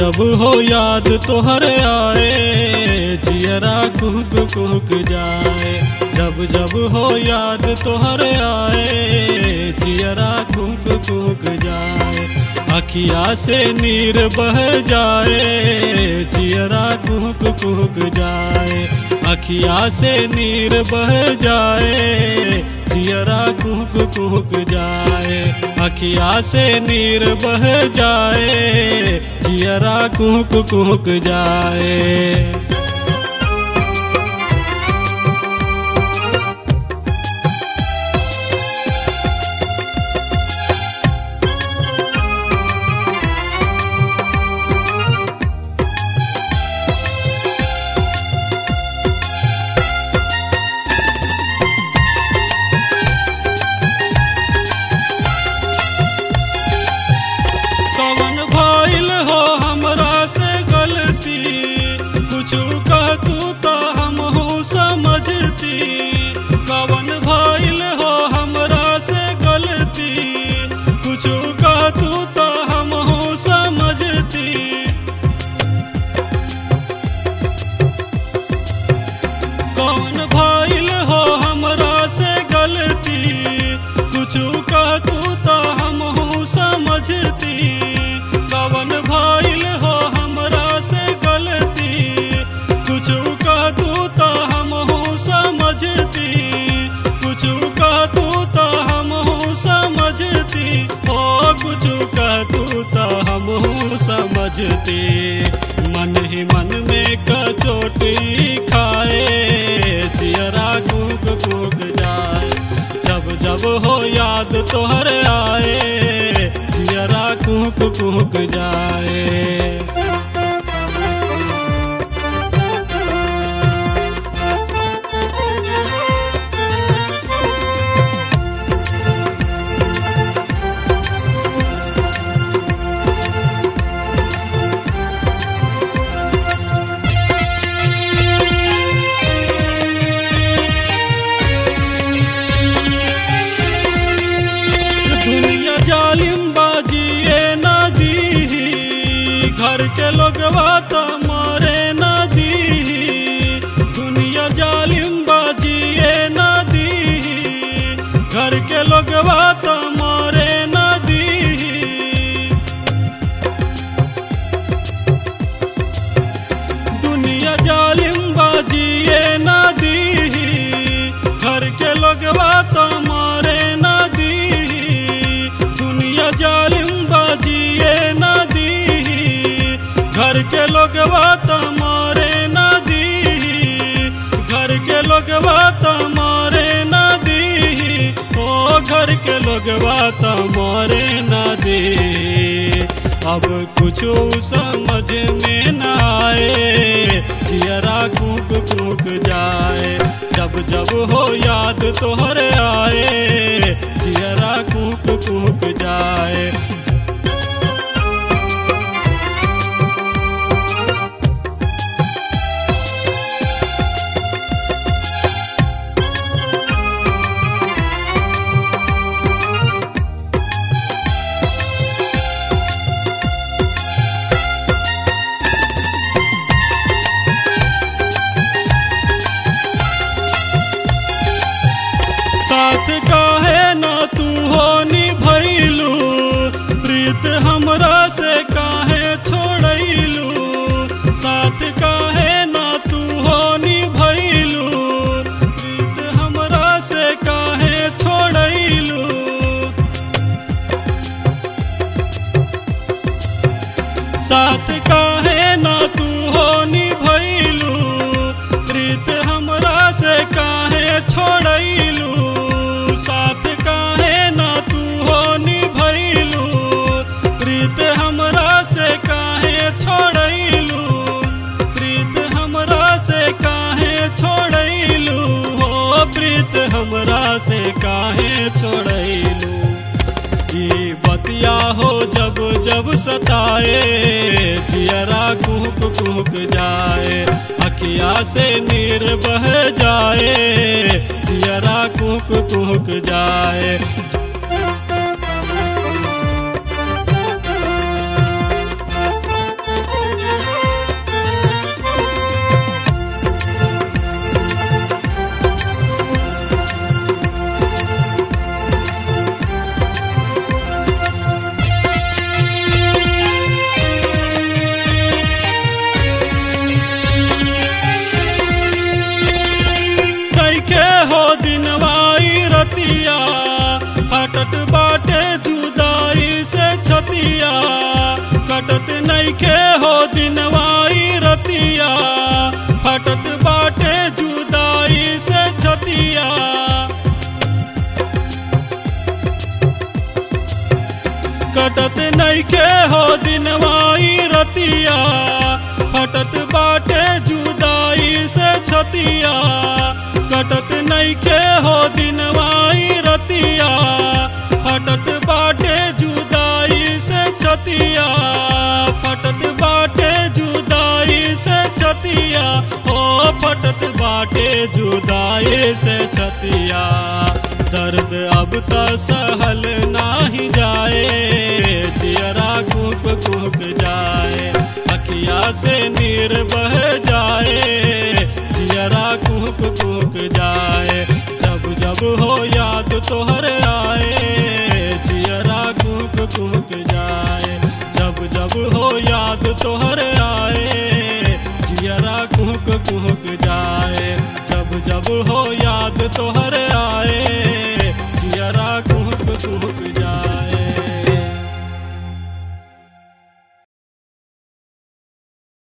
जब हो याद तोहर आए, जियरा कुहक कुहक जाए। जब हो याद तोहर आए, जियरा कुहक कुहक जाए। अखिया से नीर बह जाए, जियरा कुहक कुहक जाए। अखिया से नीर बह जाए, जियरा कुहक कुहक जाए। अखिया से नीर बह जाए, जियरा कुहक कुहक जाए। कवन भइल हो हमरा से गलती, कुछु कह तू तो हमहू समझती। कवन भइल हो हमरा से गलती, कुछु कह तू तो हमहू समझती। कवन भइल हो हमरा से गलती, कुछु कह तू तो हमहू समझती। कुछु कह तू तो हमहू समझती, हो कुछु कह तू तो हमहू समझती। मन ही मन में कचोटी खाए, जियरा कुहक कुहक जाए। जब हो याद तोहर आए, जियरा कुहक कुहक जाए। दुनिया जालिम बाजिए ना दी, घर के लोगवा तो मारे ना दी। दुनिया जालिम बाजिए ना दी, घर के लोगवा तो मारे ना दी। दुनिया जालिम बाजिए ना दी, घर के लोगवा तो मारे ना दी। दुनिया जालिम बाजिए ना दी, घर के लोगवा तो मारे ना दी। घर के लोगवा तो मारे ना दी, ओ घर के लोगवा तो मारे ना दी। अब कुछो समझ में न आए, जियरा कुहक कुहक जाए। जब हो याद तोहर आए, जियरा कुहक कुहक जाए। साथ काहे ना तू हो निभैलू, प्रीत हमरा से काहे छोड़ैलू। साथ काहे ना तू हो निभैलू, प्रीत हमरा से काहे छोड़ैलू। साथ काहे ना तू हो निभैलू, प्रीत हमरा से काहे छोड़ैलू। साथ काहे ना तू हो निभैलू, प्रीत हमरा से काहे छोड़ैलू। प्रीत हमरा से काहे छोड़ैलू, हो प्रीत हमरा से काहे छोड़ैलू। ई बतिया हो जब सताए, जियरा कुहक कुहक जाए। अखिया से नीर बह जाए, जियरा कुहक कुहक जाए। छतिया फटत बाटे जुदाई से छतिया कटत नइखे हो दिनवाई रतिया फटत बाटे जुदाई से छतिया कटत नइखे हो दिनवाई रतिया फटत बाटे जुदाई से छतिया कटत नइखे हो दिनवाई रतिया फटत बाटे जुदाई से छतिया फटत बाटे जुदाई से छतिया ओ फटत बाटे जुदाई से छतिया दर्द अब त सहल नाही जाए जियरा कुक कुक जाए अखिया से नीर बह जाए जियरा कुक कुक जाए जब जब हो याद तोहर आए जियरा कुक कुक जाए जब जब हो याद तोहर आए जियरा कुक कुक जाए जब जब हो याद तोहर